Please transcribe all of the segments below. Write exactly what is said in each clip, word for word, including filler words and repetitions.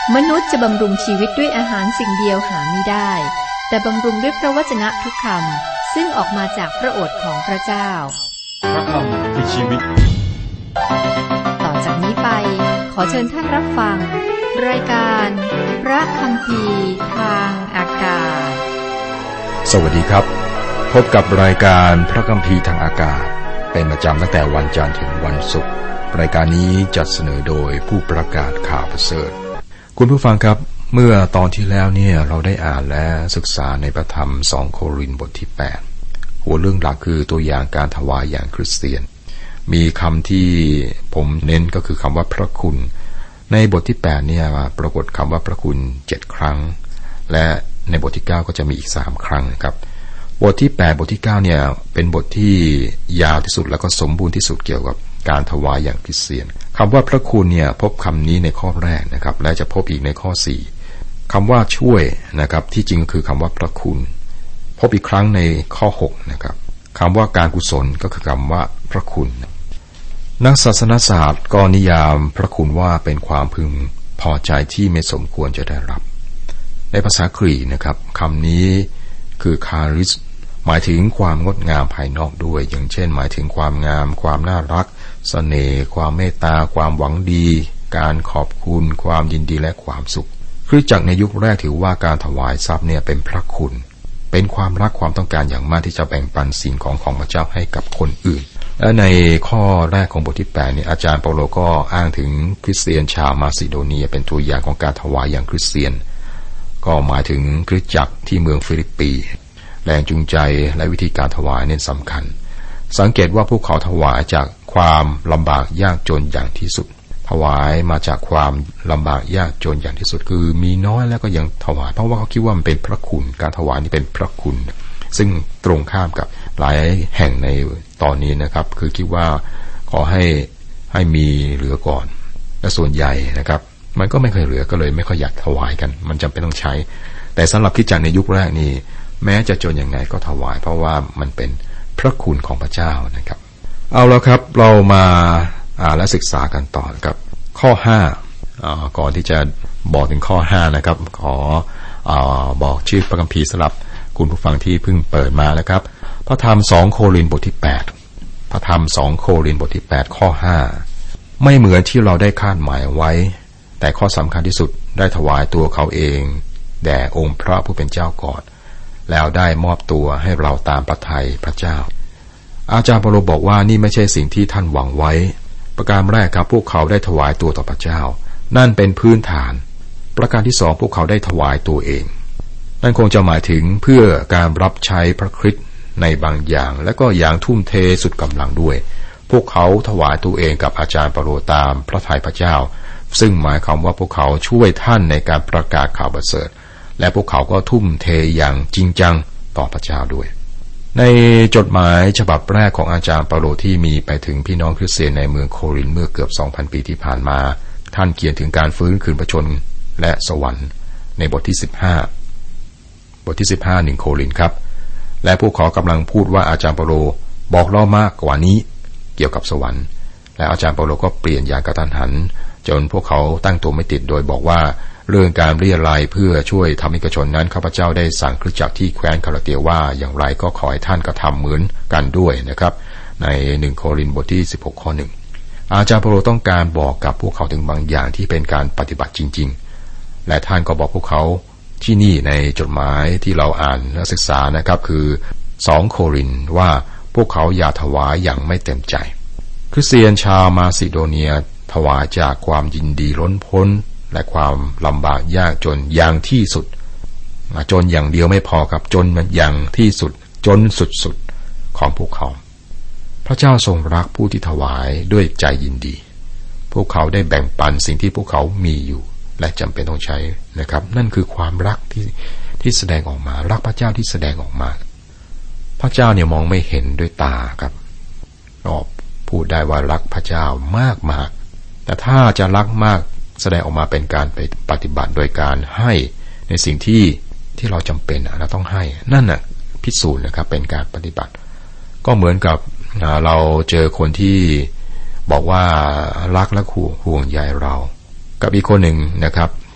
มนุษย์จะบำรุงชีวิตด้วยอาหารสิ่งเดียวหาไม่ได้แต่บำรุงด้วยพระวจนะทุกคำซึ่งออกมาจากพระโอษฐ์ของพระเจ้าพระคำคือชีวิตต่อจากนี้ไปขอเชิญท่านรับฟังรายการพระคัมภีร์ทางอากาศสวัสดีครับพบกับรายการพระคัมภีร์ทางอากาศเป็นประจำตั้งแต่วันจันทร์ถึงวันศุกร์รายการนี้จัดเสนอโดยผู้ประกาศข่าวประเสริฐคุณผู้ฟังครับเมื่อตอนที่แล้วเนี่ยเราได้อ่านและศึกษาในพระธรรมสองโครินธ์บทที่แปดหัวเรื่องหลักคือตัวอย่างการถวายอย่างคริสเตียนมีคำที่ผมเน้นก็คือคำว่าพระคุณในบทที่แปดเนี่ยปรากฏคำว่าพระคุณเจ็ดครั้งและในบทที่เก้าก็จะมีอีกสามครั้งครับบทที่แปดบทที่เก้าเนี่ยเป็นบทที่ยาวที่สุดแล้วก็สมบูรณ์ที่สุดเกี่ยวกับการถวายอย่างคริสเตียนคำว่าพระคุณเนี่ยพบคำนี้ในข้อแรกนะครับและจะพบอีกในข้อสี่คำว่าช่วยนะครับที่จริงคือคำว่าพระคุณพบอีกครั้งในข้อหกนะครับคำว่าการกุศลก็คือคำว่าพระคุณนักศาสนศาสตร์ก็นิยามพระคุณว่าเป็นความพึงพอใจที่ไม่สมควรจะได้รับในภาษากรีกนะครับคำนี้คือคาริสหมายถึงความงดงามภายนอกด้วยอย่างเช่นหมายถึงความงามความน่ารักเสน่ห์ความเมตตาความหวังดีการขอบคุณความยินดีและความสุขคริสตจักรในยุคแรกถือว่าการถวายทรัพย์เนี่ยเป็นพระคุณเป็นความรักความต้องการอย่างมากที่จะแบ่งปันสิ่งของของพระเจ้าให้กับคนอื่นและในข้อแรกของบทที่แปดเนี่ยอาจารย์เปาโลก็อ้างถึงคริสเตียนชาวมาซิโดเนียเป็นตัวอย่างของการถวายอย่างคริสเตียนก็หมายถึงคริสตจักรที่เมืองฟิลิปปีแรงจูงใจและวิธีการถวายเนี่ยสำคัญสังเกตว่าพวกเขาถวายจากความลำบากยากจนอย่างที่สุดถวายมาจากความลำบากยากจนอย่างที่สุดคือมีน้อยแล้วก็ยังถวายเพราะว่าเขาคิดว่ามันเป็นพระคุณการถวายนี่เป็นพระคุณซึ่งตรงข้ามกับหลายแห่งในตอนนี้นะครับคือคิดว่าขอให้ให้มีเหลือก่อนและส่วนใหญ่นะครับมันก็ไม่เคยเหลือก็เลยไม่ค่อยอยากถวายกันมันจำเป็นต้องใช้แต่สำหรับคริสตจักรในยุคแรกนี่แม้จะจนยังไงก็ถวายเพราะว่ามันเป็นพระคุณของพระเจ้านะครับเอาแล้วครับเรามาอ่านและศึกษากันต่อครับข้อห้าอ่าก่อนที่จะบอกถึงข้อห้านะครับขออ่าบอกชื่อพระคัมภีร์สำหรับคุณผู้ฟังที่เพิ่งเปิดมานะครับพระธรรมสองโครินธ์บทที่แปดพระธรรมสองโครินธ์บทที่แปดข้อห้าไม่เหมือนที่เราได้คาดหมายไว้แต่ข้อสำคัญที่สุดได้ถวายตัวเขาเองแด่องค์พระผู้เป็นเจ้าก่อนแล้วได้มอบตัวให้เราตามพระทัยพระเจ้าอาจารย์เปาโลบอกว่านี่ไม่ใช่สิ่งที่ท่านหวังไว้ประการแรกครับพวกเขาได้ถวายตัวต่อพระเจ้านั่นเป็นพื้นฐานประการที่สองพวกเขาได้ถวายตัวเองนั่นคงจะหมายถึงเพื่อการรับใช้พระคริสต์ในบางอย่างและก็อย่างทุ่มเทสุดกำลังด้วยพวกเขาถวายตัวเองกับอาจารย์เปาโลตามพระทัยพระเจ้าซึ่งหมายความว่าพวกเขาช่วยท่านในการประกาศข่าวประเสริฐและพวกเขาก็ทุ่มเทอย่างจริงจังต่อพระเจ้าด้วยในจดหมายฉบับแรกของอาจารย์เปาโลที่มีไปถึงพี่น้องคริสเตียนในเมืองโครินธ์เมื่อเกือบ สองพัน ปีที่ผ่านมาท่านเขียนถึงการฟื้นคืนพระชนม์และสวรรค์ในบทที่สิบห้าบทที่สิบห้า หนึ่งโครินธ์ครับและพวกเขากำลังพูดว่าอาจารย์เปาโลบอกเล่ามากกว่านี้เกี่ยวกับสวรรค์และอาจารย์เปาโลก็เปลี่ยนอย่างกระทันหันจนพวกเขาตั้งตัวไม่ติดโดยบอกว่าเรื่องการเรียรายเพื่อช่วยทำให้กระชนนั้นข้าพเจ้าได้สั่งคริสตจักรที่แคว้นคาราเตียว่าอย่างไรก็ขอให้ท่านกระทำเหมือนกันด้วยนะครับในหนึ่งโครินธ์บทที่สิบหกข้อหนึ่งอาจารย์เปาโลต้องการบอกกับพวกเขาถึงบางอย่างที่เป็นการปฏิบัติจริงๆและท่านก็บอกพวกเขาที่นี่ในจดหมายที่เราอ่านและศึกษานะครับคือสองโครินธ์ว่าพวกเขาอย่าถวายอย่างไม่เต็มใจคริสเตียนชาวมาซิโดเนียถวายจากความยินดีล้นพ้นและความลำบากยากจนอย่างที่สุดจนอย่างเดียวไม่พอครับจนอย่างที่สุดจนสุดๆของพวกเขาพระเจ้าทรงรักผู้ที่ถวายด้วยใจยินดีพวกเขาได้แบ่งปันสิ่งที่พวกเขามีอยู่และจำเป็นต้องใช้นะครับนั่นคือความรักที่ที่แสดงออกมารักพระเจ้าที่แสดงออกมาพระเจ้าเนี่ยมองไม่เห็นด้วยตาครับก็พูดได้ว่ารักพระเจ้ามากมากแต่ถ้าจะรักมากแสดงออกมาเป็นการไปปฏิบัติโดยการให้ในสิ่งที่ที่เราจำเป็นเราต้องให้นั่นน่ะพิสูจน์นะครับเป็นการปฏิบัติก็เหมือนกับเราเจอคนที่บอกว่ารักและห่วงใยเรากับอีกคนหนึ่งนะครับ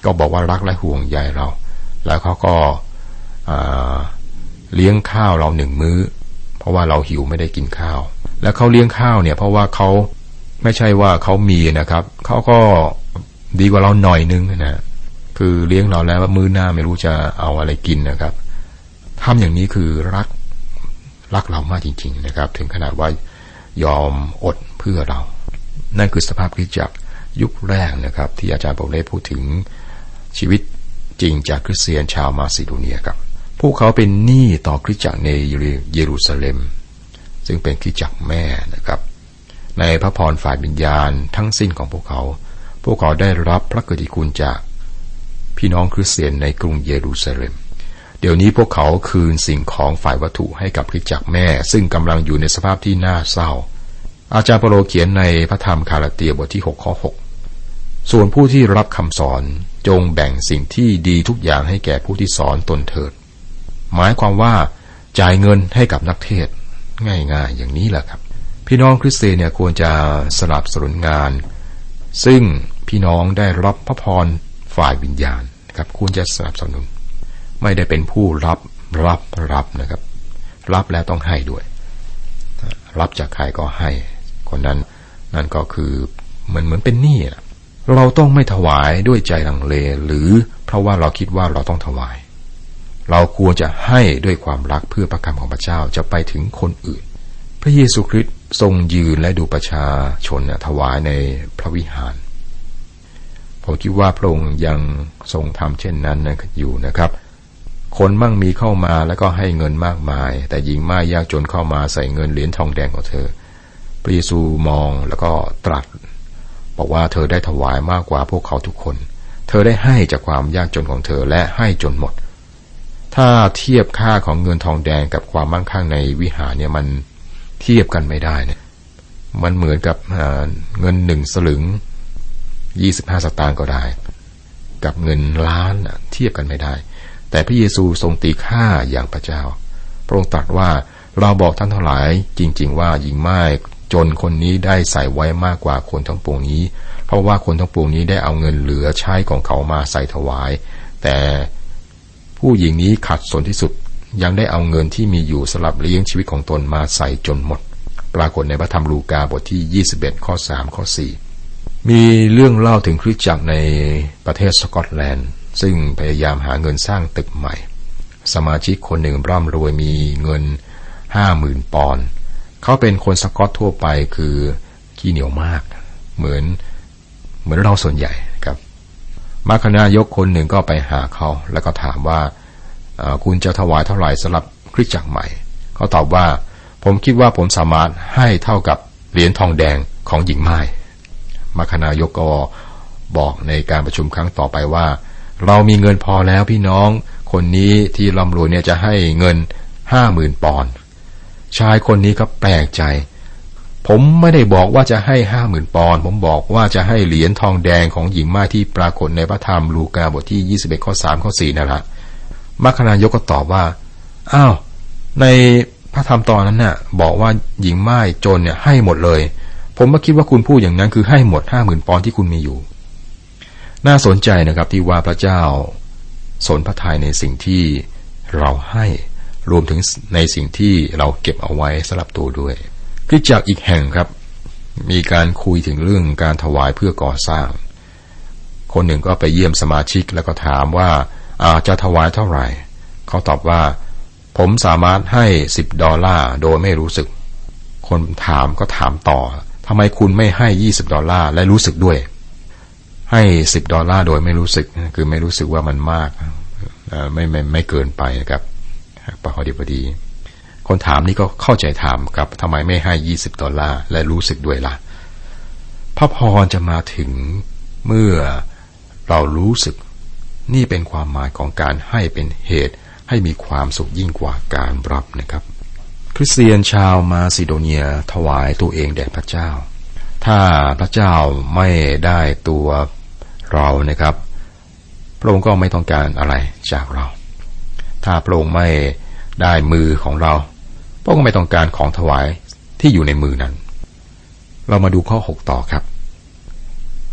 ก็บอกว่ารักและห่วงใยเราแล้วเขาก็เลี้ยงข้าวเราหนึ่งมื้อเพราะว่าเราหิวไม่ได้กินข้าวแล้วเขาเลี้ยงข้าวเนี่ยเพราะว่าเขาไม่ใช่ว่าเขามีนะครับเขาก็ดีกว่าเราหน่อยนึงนะคือเลี้ยงเราแล้วว่ามื้อหน้าไม่รู้จะเอาอะไรกินนะครับทำอย่างนี้คือรักรักเรามากจริงๆนะครับถึงขนาดว่ายอมอดเพื่อเรานั่นคือสภาพคริสตจักรยุคแรกนะครับที่อาจารย์เปาโลพูดถึงชีวิตจริงจากคริสเตียนชาวมาซิโดเนียครับพวกเขาเป็นหนี้ต่อคริสตจักรในเยรูซาเล็มซึ่งเป็นคริสตจักรแม่นะครับในพระพรฝ่ายวิญญาณทั้งสิ้นของพวกเขาพวกเขาได้รับพระกิตติคุณจากพี่น้องคริสเตียนในกรุงเยรูซาเล็มเดี๋ยวนี้พวกเขาคืนสิ่งของฝ่ายวัตถุให้กับคริสตจักรแม่ซึ่งกำลังอยู่ในสภาพที่น่าเศร้าอาจารย์เปาโลเขียนในพระธรรมคาลาเตียบทที่หกข้อหกส่วนผู้ที่รับคำสอนจงแบ่งสิ่งที่ดีทุกอย่างให้แก่ผู้ที่สอนตนเถิดหมายความว่าจ่ายเงินให้กับนักเทศน์ง่ายๆอย่างนี้แหละครับพี่น้องคริสเตียนเนี่ยควรจะสนับสนุนงานซึ่งพี่น้องได้รับพระพรฝ่ายวิญญาณนะครับควรจะสนับสนุนไม่ได้เป็นผู้รับรับรับนะครับรับแล้วต้องให้ด้วยรับจากใครก็ให้คนนั้นนั่นก็คือเหมือนเหมือนเป็นหนี้เราต้องไม่ถวายด้วยใจลังเลหรือเพราะว่าเราคิดว่าเราต้องถวายเราควรจะให้ด้วยความรักเพื่อพระคำของพระเจ้าจะไปถึงคนอื่นพระเยซูคริสต์ทรงยืนและดูประชาชนถวายในพระวิหารผมคิดว่าพระองค์ยังทรงทำเช่นนั้นอยู่นะครับคนมั่งมีเข้ามาแล้วก็ให้เงินมากมายแต่หญิงม่ายยากจนเข้ามาใส่เงินเหรียญทองแดงของเธอพระเยซูมองแล้วก็ตรัสบอกว่าเธอได้ถวายมากกว่าพวกเขาทุกคนเธอได้ให้จากความยากจนของเธอและให้จนหมดถ้าเทียบค่าของเงินทองแดงกับความมั่งคั่งในวิหารเนี่ยมันเทียบกันไม่ได้เนี่ยมันเหมือนกับเงินหนึ่งสลึงยี่สิบห้าสตางค์ก็ได้กับเงินล้านเทียบกันไม่ได้แต่พระเยซูทรงตีค่าอย่างพระเจ้าพระองค์ตรัสว่าเราบอกท่านทั้งหลายจริงๆว่าหญิงม่ายจนคนนี้ได้ใส่ไว้มากกว่าคนทั้งปวงนี้เพราะว่าคนทั้งปวงนี้ได้เอาเงินเหลือใช้ของเขามาใส่ถวายแต่ผู้หญิงนี้ขัดสนที่สุดยังได้เอาเงินที่มีอยู่สำหรับเลี้ยงชีวิตของตนมาใส่จนหมดปรากฏในพระธรรมลูกาบทที่ยี่สิบเอ็ดข้อสามข้อสี่มีเรื่องเล่าถึงคริสตจักรในประเทศสกอตแลนด์ซึ่งพยายามหาเงินสร้างตึกใหม่สมาชิกคนหนึ่งร่ำรวยมีเงินห้าหมื่นปอนด์เขาเป็นคนสกอตทั่วไปคือขี้เหนียวมากเหมือนเหมือนเราส่วนใหญ่ครับมัคคณายกคนหนึ่งก็ไปหาเขาแล้วก็ถามว่าคุณจะถวายเท่าไหร่สำหรับคริสตจักรใหม่เขาตอบว่าผมคิดว่าผมสามารถให้เท่ากับเหรียญทองแดงของหญิงม่ายมัคคณายกก็บอกในการประชุมครั้งต่อไปว่าเรามีเงินพอแล้วพี่น้องคนนี้ที่ร่ำรวยเนี่ยจะให้เงินห้าหมื่นปอนด์ชายคนนี้ก็แปลกใจผมไม่ได้บอกว่าจะให้ห้าหมื่นปอนด์ผมบอกว่าจะให้เหรียญทองแดงของหญิงม่ายที่ปรากฏในพระธรรมลูกาบทที่ยี่สิบเอ็ดข้อสามข้อสี่นั่นแหละมัคคณายกก็ตอบว่าอ้าวในพระธรรมตอนนั้นน่ะบอกว่าหญิงม่ายจนเนี่ยให้หมดเลยผมก็คิดว่าคุณพูดอย่างนั้นคือให้หมดห้าหมื่นปอนด์ที่คุณมีอยู่น่าสนใจนะครับที่ว่าพระเจ้าสนพระทัยในสิ่งที่เราให้รวมถึงในสิ่งที่เราเก็บเอาไว้สำหรับตัวด้วยคริสตจักรอีกแห่งครับมีการคุยถึงเรื่องการถวายเพื่อก่อสร้างคนหนึ่งก็ไปเยี่ยมสมาชิกแล้วก็ถามว่าอาจะถวายเท่าไหร่เขาตอบว่าผมสามารถให้สิบดอลลาร์โดยไม่รู้สึกคนถามก็ถามต่อทำไมคุณไม่ให้ยี่สิบดอลลาร์และรู้สึกด้วยให้สิบดอลลาร์โดยไม่รู้สึกคือไม่รู้สึกว่ามันมากไม่ไม่ไม่เกินไปนะครับพอดีพอดีคนถามนี่ก็เข้าใจถามกับทำไมไม่ให้ยี่สิบดอลลาร์และรู้สึกด้วยล่ะพระพรจะมาถึงเมื่อเรารู้สึกนี่เป็นความหมายของการให้เป็นเหตุให้มีความสุขยิ่งกว่าการรับนะครับคริสเตียนชาวมาซิโดเนียถวายตัวเองแด่พระเจ้าถ้าพระเจ้าไม่ได้ตัวเรานะครับพระองค์ก็ไม่ต้องการอะไรจากเราถ้าพระองค์ไม่ได้มือของเราพระองค์ก็ไม่ต้องการของถวายที่อยู่ในมือนั้นเรามาดูข้อหกต่อครับ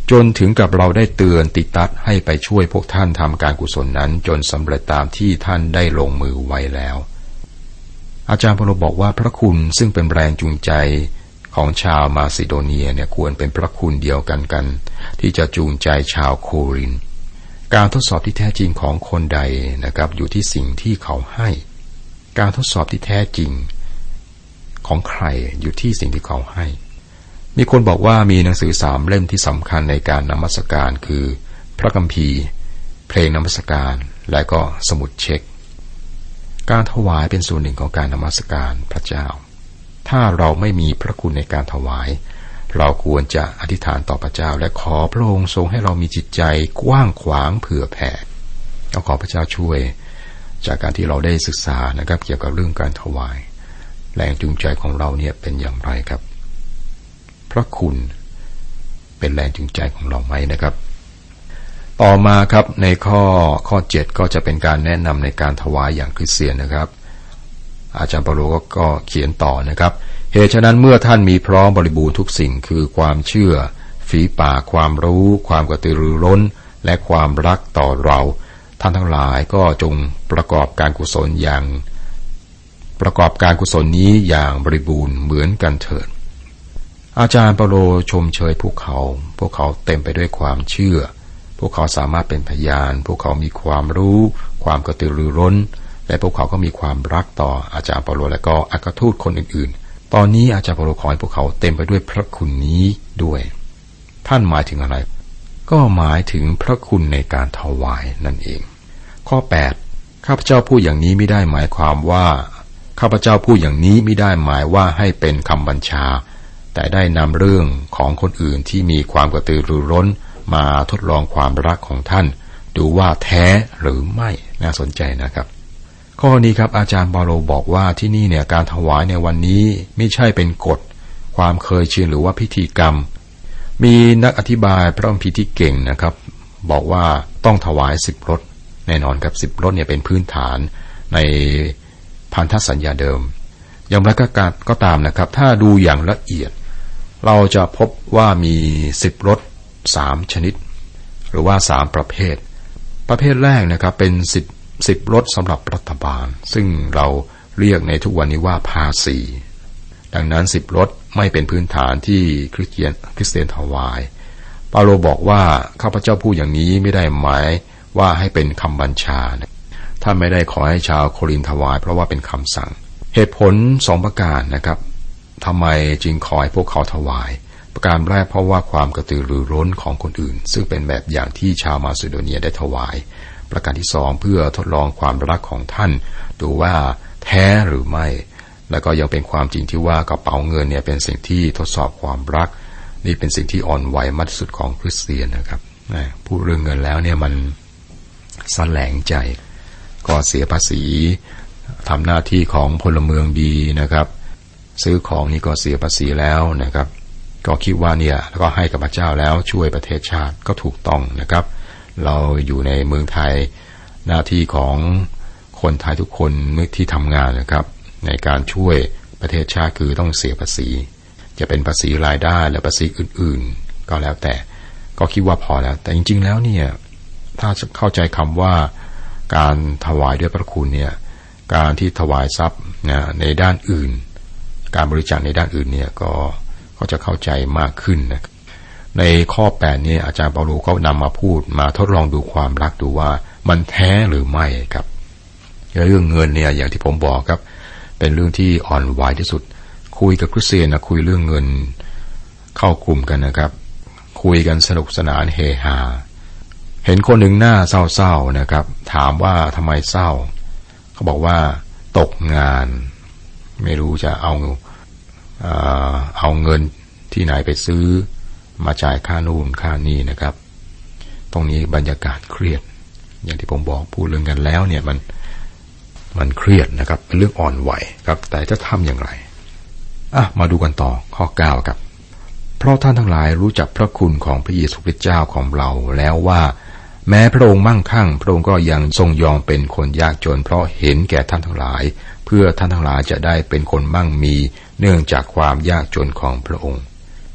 จนถึงกับเราได้เตือนติตัสให้ไปช่วยพวกท่านทำการกุศลนั้นจนสำเร็จตามที่ท่านได้ลงมือไว้แล้วอาจารย์เปาโลบอกว่าพระคุณซึ่งเป็นแรงจูงใจของชาวมาซิโดเนียเนี่ยควรเป็นพระคุณเดียวกันกันที่จะจูงใจชาวโครินธ์การทดสอบที่แท้จริงของคนใดนะครับอยู่ที่สิ่งที่เขาให้การทดสอบที่แท้จริงของใครอยู่ที่สิ่งที่เขาให้มีคนบอกว่ามีหนังสือสามเล่มที่สำคัญในการนมัสการคือพระคัมภีร์เพลงนมัสการและก็สมุดเช็คการถวายเป็นส่วนหนึ่งของการนมัสการพระเจ้าถ้าเราไม่มีพระคุณในการถวายเราควรจะอธิษฐานต่อพระเจ้าและขอพระองค์ทรงให้เรามีจิตใจกว้างขวางเผื่อแผ่ขอพระเจ้าช่วยจากการที่เราได้ศึกษานะครับเกี่ยวกับเรื่องการถวายแรงจูงใจของเราเนี่ยเป็นอย่างไรครับพระคุณเป็นแรงจูงใจของเราไหมนะครับต่อมาครับในข้อข้อเจ็ดก็จะเป็นการแนะนำในการถวายอย่างคริสเตียนนะครับอาจารย์เปาโลก็เขียนต่อนะครับเหตุฉะนั้นเมื่อท่านมีพร้อมบริบูรณ์ทุกสิ่งคือความเชื่อฝีปากความรู้ความกระตือรือร้นและความรักต่อเราท่านทั้งหลายก็จงประกอบการกุศลอย่างประกอบการกุศลนี้อย่างบริบูรณ์เหมือนกันเถิดอาจารย์เปาโลชมเชยพวกเขาพวกเขาเต็มไปด้วยความเชื่อพวกเขาสามารถเป็นพยานพวกเขามีความรู้ความกระตือรือร้นและพวกเขาก็มีความรักต่ออาจารย์เปาโลและก็อัครทูตคนอื่นๆตอนนี้อาจารย์เปาโลขอให้พวกเขาเต็มไปด้วยพระคุณนี้ด้วยท่านหมายถึงอะไรก็หมายถึงพระคุณในการถวายนั่นเองข้อแปดข้าพเจ้าพูดอย่างนี้ไม่ได้หมายความว่าข้าพเจ้าพูดอย่างนี้ไม่ได้หมายว่าให้เป็นคำบัญชาแต่ได้นำเรื่องของคนอื่นที่มีความกระตือรือร้นมาทดลองความรักของท่านดูว่าแท้หรือไม่น่าสนใจนะครับข้อนี้ครับอาจารย์เปาโลบอกว่าที่นี่เนี่ยการถวายในวันนี้ไม่ใช่เป็นกฎความเคยชินหรือว่าพิธีกรรมมีนักอธิบายพระคัมภีร์ที่เก่งนะครับบอกว่าต้องถวายสิบรถแน่นอนครับสิบรถเนี่ยเป็นพื้นฐานในพันธสัญญาเดิมอย่างไรก็ตามนะครับถ้าดูอย่างละเอียดเราจะพบว่ามีสิบรถสามชนิดหรือว่าสามประเภทประเภทแรกนะครับเป็นสิบสิบรถสำหรับรัฐบาลซึ่งเราเรียกในทุกวันนี้ว่าภาษีดังนั้นสิบรถไม่เป็นพื้นฐานที่คริสเตียนคริสเตียนถวายเปาโลบอกว่าข้าพเจ้าพูดอย่างนี้ไม่ได้หมายว่าให้เป็นคำบัญชาท่านไม่ได้ขอให้ชาวโครินธ์ถวายเพราะว่าเป็นคำสั่งเหตุผลสองประการนะครับทำไมจึงขอให้พวกเขาถวายประการแรกเพราะว่าความกระตือรือร้นของคนอื่นซึ่งเป็นแบบอย่างที่ชาวมาซิโดเนียได้ถวายประการที่สองเพื่อทดลองความรักของท่านดูว่าแท้หรือไม่แล้วก็ยังเป็นความจริงที่ว่ากระเป๋าเงินเนี่ยเป็นสิ่งที่ทดสอบความรักนี่เป็นสิ่งที่อ่อนไหวมากที่สุดของคริสเตียนนะครับพูดเรื่องเงินแล้วเนี่ยมันแสลงใจก็เสียภาษีทำหน้าที่ของพลเมืองดีนะครับซื้อของนี่ก็เสียภาษีแล้วนะครับก็คิดว่าเนี่ยแล้วก็ให้กับพระเจ้าแล้วช่วยประเทศชาติก็ถูกต้องนะครับเราอยู่ในเมืองไทยหน้าที่ของคนไทยทุกคนเมื่อที่ทำงานนะครับในการช่วยประเทศชาติคือต้องเสียภาษีจะเป็นภาษีรายได้และภาษีอื่นๆก็แล้วแต่ก็คิดว่าพอแล้วแต่จริงๆแล้วเนี่ยถ้าเข้าใจคำว่าการถวายด้วยพระคุณเนี่ยการที่ถวายทรัพย์นะในด้านอื่นการบริจาคในด้านอื่นเนี่ยก็ก็จะเข้าใจมากขึ้นนะในข้อแปดนี้อาจารย์เปาโลก็นำมาพูดมาทดลองดูความรักดูว่ามันแท้หรือไม่ครับเรื่องเงินเนี่ยอย่างที่ผมบอกครับเป็นเรื่องที่อ่อนไหวที่สุดคุยกับคริสเตียนนะคุยเรื่องเงินเข้ากลุ่มกันนะครับคุยกันสนุกสนานเฮฮาเห็นคนหนึ่งหน้าเศร้าๆนะครับถามว่าทำไมเศร้าเขาบอกว่าตกงานไม่รู้จะเอาเอ่อเอาเงินที่ไหนไปซื้อมาจ่ายค่านู่นค่านี่นะครับตรงนี้บรรยากาศเครียดอย่างที่ผมบอกพูดเรื่องกันแล้วเนี่ยมันมันเครียดนะครับเป็นเรื่องอ่อนไหวครับแต่จะทำอย่างไรอ่ะมาดูกันต่อข้อเก้าครับเพราะท่านทั้งหลายรู้จักพระคุณของพระเยซูคริสต์เจ้าของเราแล้วว่าแม้พระองค์มั่งคั่งพระองค์ก็ยังทรงยอมเป็นคนยากจนเพราะเห็นแก่ท่านทั้งหลายเพื่อท่านทั้งหลายจะได้เป็นคนมั่งมีเนื่องจากความยากจนของพระองค์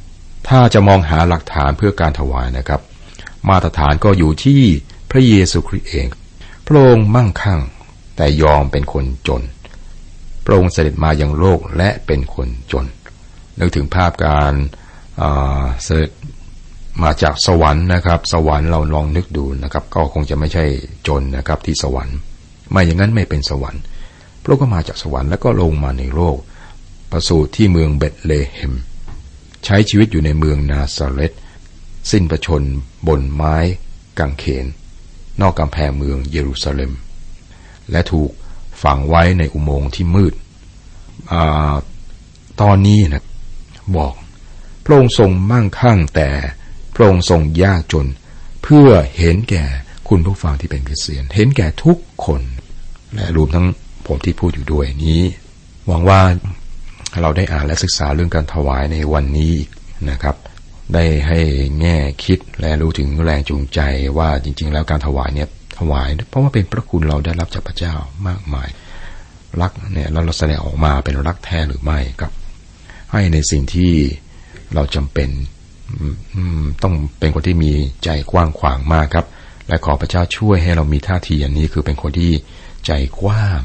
ถ้าจะมองหาหลักฐานเพื่อการถวายนะครับมาตรฐานก็อยู่ที่พระเยซูคริสต์เองพระองค์มั่งคั่งแต่ยอมเป็นคนจนพระองค์เสด็จมายังโลกและเป็นคนจนนึกถึงภาพการเสด็จมาจากสวรรค์นะครับสวรรค์เราลองนึกดูนะครับก็คงจะไม่ใช่จนนะครับที่สวรรค์ไม่อย่างนั้นไม่เป็นสวรรค์พระองค์ก็มาจากสวรรค์แล้วก็ลงมาในโลกประสูติที่เมืองเบธเลเฮมใช้ชีวิตอยู่ในเมืองนาซาเรตสิ้นพระชนม์บนไม้กางเขนนอกกำแพงเมืองเยรูซาเล็มและถูกฝังไว้ในอุโมงค์ที่มืดอ่าตอนนี้นะบอกพระองค์ทรงมั่งคั่งแต่พระองค์ทรงยากจนเพื่อเห็นแก่คุณผู้ฟังที่เป็นคริสเตียนเห็นแก่ทุกคนและรวมทั้งผมที่พูดอยู่ด้วยนี้หวังว่าเราได้อ่านและศึกษาเรื่องการถวายในวันนี้นะครับได้ให้แง่คิดและรู้ถึงแรงจูงใจว่าจริงๆแล้วการถวายเนี่ยถวายเพราะว่าเป็นพระคุณเราได้รับจากพระเจ้ามากมายรักเนี่ยเราแสดงออกมาเป็นรักแท้หรือไม่ครับให้ในสิ่งที่เราจำเป็นต้องเป็นคนที่มีใจกว้างขวางมากครับและขอพระเจ้าช่วยให้เรามีท่าทีอย่างนี้คือเป็นคนที่ใจกว้าง